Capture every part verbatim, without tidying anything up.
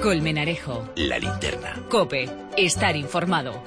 Colmenarejo. La Linterna. COPE. Estar informado.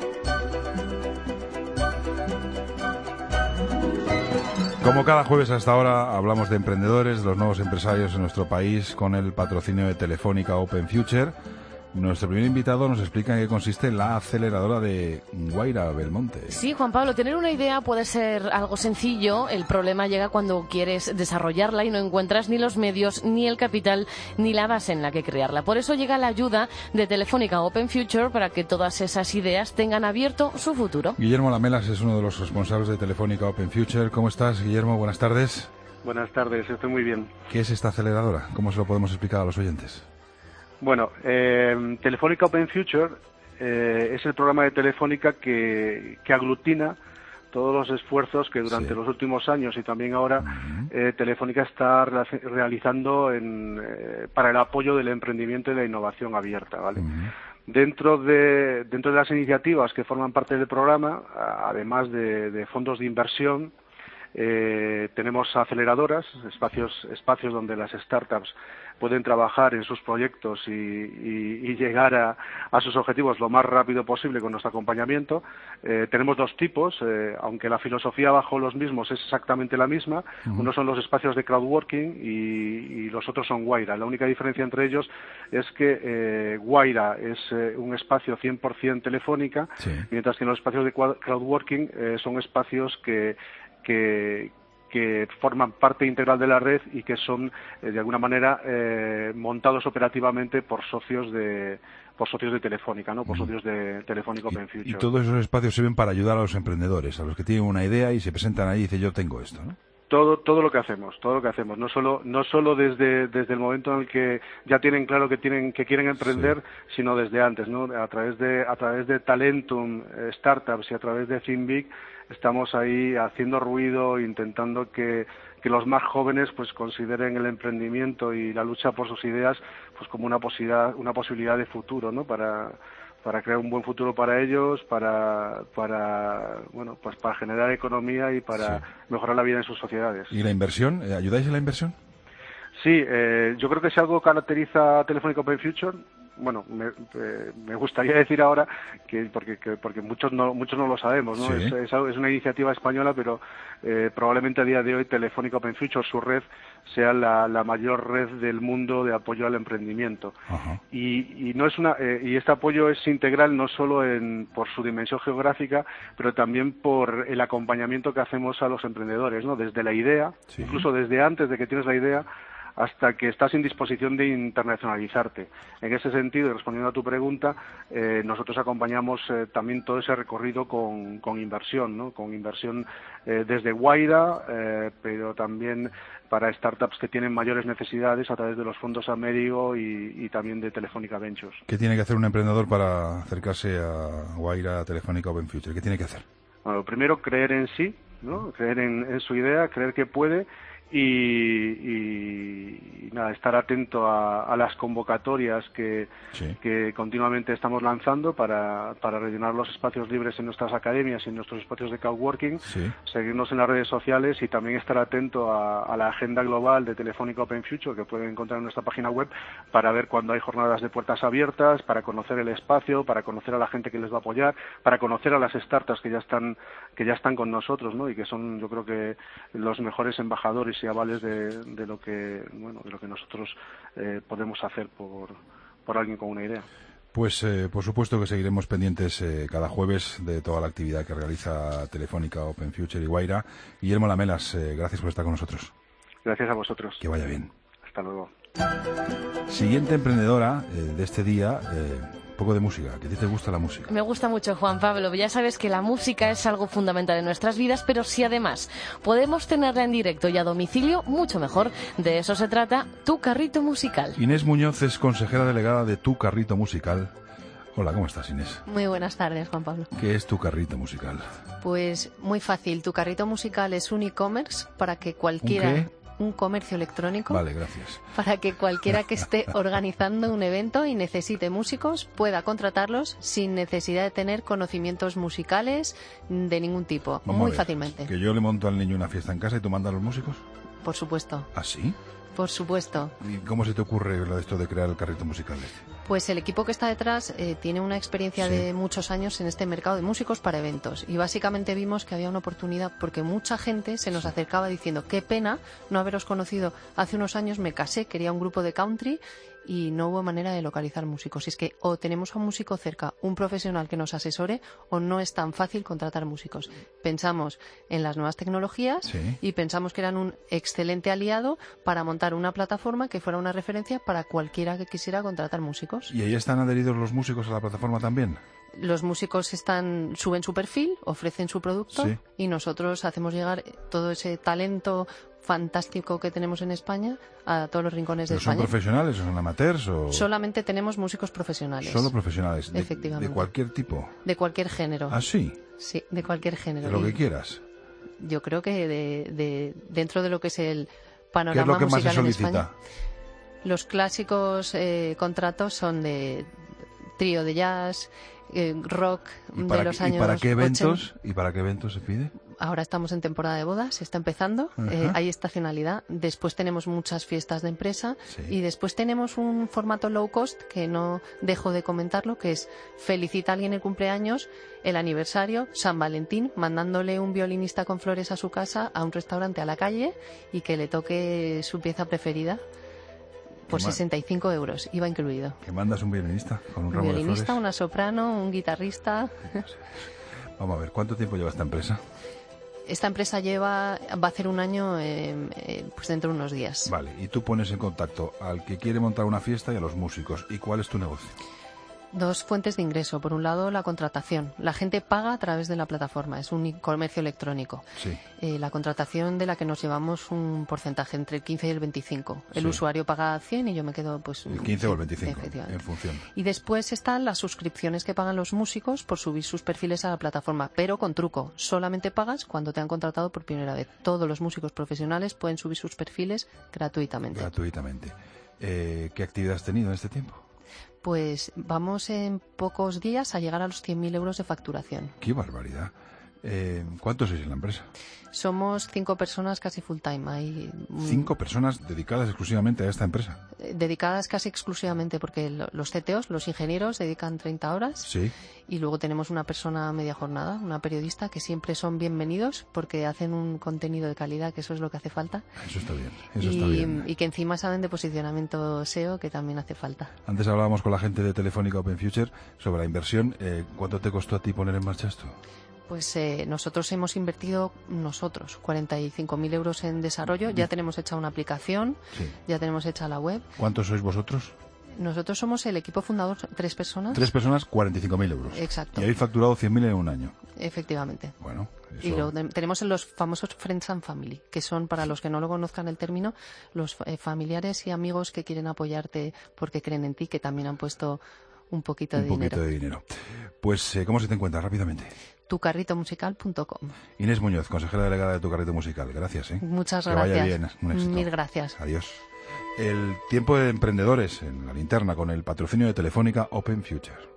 Como cada jueves hasta ahora hablamos de emprendedores, de los nuevos empresarios en nuestro país con el patrocinio de Telefónica Open Future. Nuestro primer invitado nos explica en qué consiste la aceleradora de Guaira Belmonte. Sí, Juan Pablo, tener una idea puede ser algo sencillo. El problema llega cuando quieres desarrollarla y no encuentras ni los medios, ni el capital, ni la base en la que crearla. Por eso llega la ayuda de Telefónica Open Future para que todas esas ideas tengan abierto su futuro. Guillermo Lamelas es uno de los responsables de Telefónica Open Future. ¿Cómo estás, Guillermo? Buenas tardes. Buenas tardes, estoy muy bien. ¿Qué es esta aceleradora? ¿Cómo se lo podemos explicar a los oyentes? Bueno, eh, Telefónica Open Future eh, es el programa de Telefónica que, que aglutina todos los esfuerzos que durante sí. los últimos años y también ahora uh-huh. eh, Telefónica está realizando en, eh, para el apoyo del emprendimiento y la innovación abierta, ¿vale? Uh-huh. Dentro de dentro de las iniciativas que forman parte del programa, además de, de fondos de inversión, eh, tenemos aceleradoras, espacios espacios donde las startups pueden trabajar en sus proyectos y, y, y llegar a, a sus objetivos lo más rápido posible con nuestro acompañamiento. Eh, tenemos dos tipos, eh, aunque la filosofía bajo los mismos es exactamente la misma. Uh-huh. Uno son los espacios de crowdworking y, y los otros son Guaira. La única diferencia entre ellos es que eh, Guaira es eh, un espacio cien por ciento Telefónica, sí. mientras que los espacios de crowdworking eh, son espacios que que que forman parte integral de la red y que son eh, de alguna manera eh, montados operativamente por socios de por socios de Telefónica, ¿no? Por socios de Telefónica Open Future. Y, y todos esos espacios sirven para ayudar a los emprendedores, a los que tienen una idea y se presentan ahí y dicen yo tengo esto, ¿no? Todo, todo lo que hacemos, todo lo que hacemos, no solo, no solo desde, desde el momento en el que ya tienen claro que tienen, que quieren emprender, sí. sino desde antes, ¿no? A través de, a través de Talentum, eh, Startups y a través de ThinkBig, estamos ahí haciendo ruido, intentando que, que los más jóvenes pues consideren el emprendimiento y la lucha por sus ideas pues como una posibilidad, una posibilidad de futuro, ¿no? Para para crear un buen futuro para ellos, para para bueno pues para generar economía y para sí. mejorar la vida en sus sociedades. ¿Y la inversión? ¿Ayudáis en la inversión? Sí, eh, yo creo que si algo caracteriza a Telefónica Open Future, bueno, me, eh, me gustaría decir ahora que porque que, porque muchos no muchos no lo sabemos, ¿no? Sí. Es, es, es una iniciativa española, pero eh, probablemente a día de hoy Telefónica Open Future, su red, sea la, la mayor red del mundo de apoyo al emprendimiento. Uh-huh. Y, y no es una eh, y este apoyo es integral no solo en por su dimensión geográfica, pero también por el acompañamiento que hacemos a los emprendedores, ¿no? Desde la idea, sí. incluso desde antes de que tienes la idea, hasta que estás en disposición de internacionalizarte. En ese sentido, y respondiendo a tu pregunta, eh, nosotros acompañamos eh, también todo ese recorrido con, con inversión, ¿no? Con inversión eh, desde Guaira, eh, pero también para startups que tienen mayores necesidades a través de los fondos Américo y, y también de Telefónica Ventures. ¿Qué tiene que hacer un emprendedor para acercarse a Guaira, a Telefónica Open Future? ¿Qué tiene que hacer? Bueno, primero, creer en sí, ¿no? Creer en, en su idea, creer que puede. Y, y, y nada, estar atento a, a las convocatorias que, sí. que continuamente estamos lanzando para, para rellenar los espacios libres en nuestras academias y en nuestros espacios de coworking, sí. seguirnos en las redes sociales y también estar atento a, a la agenda global de Telefónica Open Future que pueden encontrar en nuestra página web para ver cuando hay jornadas de puertas abiertas, para conocer el espacio, para conocer a la gente que les va a apoyar, para conocer a las startups que ya están que ya están con nosotros, ¿no? Y que son, yo creo que los mejores embajadores y avales de, de lo que bueno de lo que nosotros eh, podemos hacer por, por alguien con una idea. Pues eh, por supuesto que seguiremos pendientes eh, cada jueves de toda la actividad que realiza Telefónica Open Future y Guaira. Guillermo Lamelas, eh, gracias por estar con nosotros. Gracias a vosotros. Que vaya bien. Hasta luego. Siguiente emprendedora eh, de este día, eh, un poco de música. ¿Que a ti te gusta la música? Me gusta mucho, Juan Pablo. Ya sabes que la música es algo fundamental en nuestras vidas, pero si además podemos tenerla en directo y a domicilio, mucho mejor. De eso se trata Tu Carrito Musical. Inés Muñoz es consejera delegada de Tu Carrito Musical. Hola, ¿cómo estás, Inés? Muy buenas tardes, Juan Pablo. ¿Qué es Tu Carrito Musical? Pues muy fácil. Tu Carrito Musical es un e-commerce para que cualquiera... ¿Un qué? Un comercio electrónico. Vale, gracias. Para que cualquiera que esté organizando un evento y necesite músicos pueda contratarlos sin necesidad de tener conocimientos musicales de ningún tipo. Vamos Muy a ver, fácilmente. ¿Que yo le monto al niño una fiesta en casa y tú mandas a los músicos? Por supuesto. ¿Ah, sí? Por supuesto. ¿Y cómo se te ocurre lo de esto de crear el carrito musical este? Pues el equipo que está detrás eh, tiene una experiencia Sí. de muchos años en este mercado de músicos para eventos y básicamente vimos que había una oportunidad porque mucha gente se nos acercaba diciendo qué pena no haberos conocido hace unos años, me casé, quería un grupo de country y no hubo manera de localizar músicos. Y es que o tenemos a un músico cerca, un profesional que nos asesore, o no es tan fácil contratar músicos. Pensamos en las nuevas tecnologías Sí. y pensamos que eran un excelente aliado para montar una plataforma que fuera una referencia para cualquiera que quisiera contratar músicos. ¿Y ahí están adheridos los músicos a la plataforma también? Los músicos están suben su perfil, ofrecen su producto Sí. y nosotros hacemos llegar todo ese talento fantástico que tenemos en España a todos los rincones de ¿Pero son España. profesionales o son amateurs? O... Solamente tenemos músicos profesionales. Solo profesionales. De, Efectivamente. de cualquier tipo. De cualquier género. ¿Ah, sí? Sí, de cualquier género. De lo que Y quieras. Yo creo que de, de- dentro de lo que es el ¿Qué es panorama lo que más se musical en solicita? España, los clásicos eh, contratos son de trío de jazz, eh, rock ¿Y de para, los qué, años ¿Y para qué eventos? ochenta. ¿Y para qué eventos se pide? Ahora estamos en temporada de bodas, se está empezando, Ajá. eh, hay estacionalidad, después tenemos muchas fiestas de empresa Sí. y después tenemos un formato low cost que no dejo de comentarlo, que es felicita a alguien el cumpleaños, el aniversario, San Valentín, mandándole un violinista con flores a su casa, a un restaurante a la calle y que le toque su pieza preferida por Qué ma- sesenta y cinco euros, iba incluido. ¿Que mandas un violinista con un Un ramo de violinista, flores? una soprano, un guitarrista. Vamos a ver, ¿cuánto tiempo lleva esta empresa? Esta empresa lleva, va a hacer un año eh, eh, pues dentro de unos días. Vale, y tú pones en contacto al que quiere montar una fiesta y a los músicos. ¿Y cuál es tu negocio? Dos fuentes de ingreso. Por un lado, la contratación. La gente paga a través de la plataforma. Es un comercio electrónico. Sí. Eh, la contratación de la que nos llevamos un porcentaje entre el quince y el veinticinco. El Sí. usuario paga cien y yo me quedo pues... El quince o el veinticinco, Efectivamente. en función. Y después están las suscripciones que pagan los músicos por subir sus perfiles a la plataforma, pero con truco. Solamente pagas cuando te han contratado por primera vez. Todos los músicos profesionales pueden subir sus perfiles gratuitamente. Gratuitamente. Eh, ¿Qué actividad has tenido en este tiempo? Pues vamos en pocos días a llegar a los cien mil euros de facturación. ¡Qué barbaridad! Eh, ¿Cuántos sois en la empresa? Somos cinco personas casi full time. Hay mm, Cinco personas dedicadas exclusivamente a esta empresa. eh, dedicadas casi exclusivamente porque lo- los C T Os, los ingenieros, dedican treinta horas Sí. y luego tenemos una persona a media jornada, una periodista, que siempre son bienvenidos porque hacen un contenido de calidad, que eso es lo que hace falta. Eso está bien. Eso y, está bien. y que encima saben de posicionamiento S E O, que también hace falta. Antes hablábamos con la gente de Telefónica Open Future sobre la inversión. Eh, ¿Cuánto te costó a ti poner en marcha esto? Pues eh, nosotros hemos invertido, nosotros, cuarenta y cinco mil euros en desarrollo. Ya tenemos hecha una aplicación, Sí. ya tenemos hecha la web. ¿Cuántos sois vosotros? Nosotros somos el equipo fundador, tres personas. Tres personas, cuarenta y cinco mil euros. Exacto. Y habéis facturado cien mil en un año. Efectivamente. Bueno, eso... Y luego te- tenemos los famosos Friends and Family, que son, para los que no lo conozcan el término, los eh, familiares y amigos que quieren apoyarte porque creen en ti, que también han puesto un poquito un de poquito dinero. de dinero. Pues, eh, ¿cómo se te encuentra rápidamente? tucarritomusical punto com. Inés Muñoz, consejera delegada de Tu Carrito Musical. Gracias, ¿eh? Muchas Que gracias. vaya bien, un éxito. Mil gracias. Adiós. El tiempo de emprendedores en la linterna con el patrocinio de Telefónica Open Future.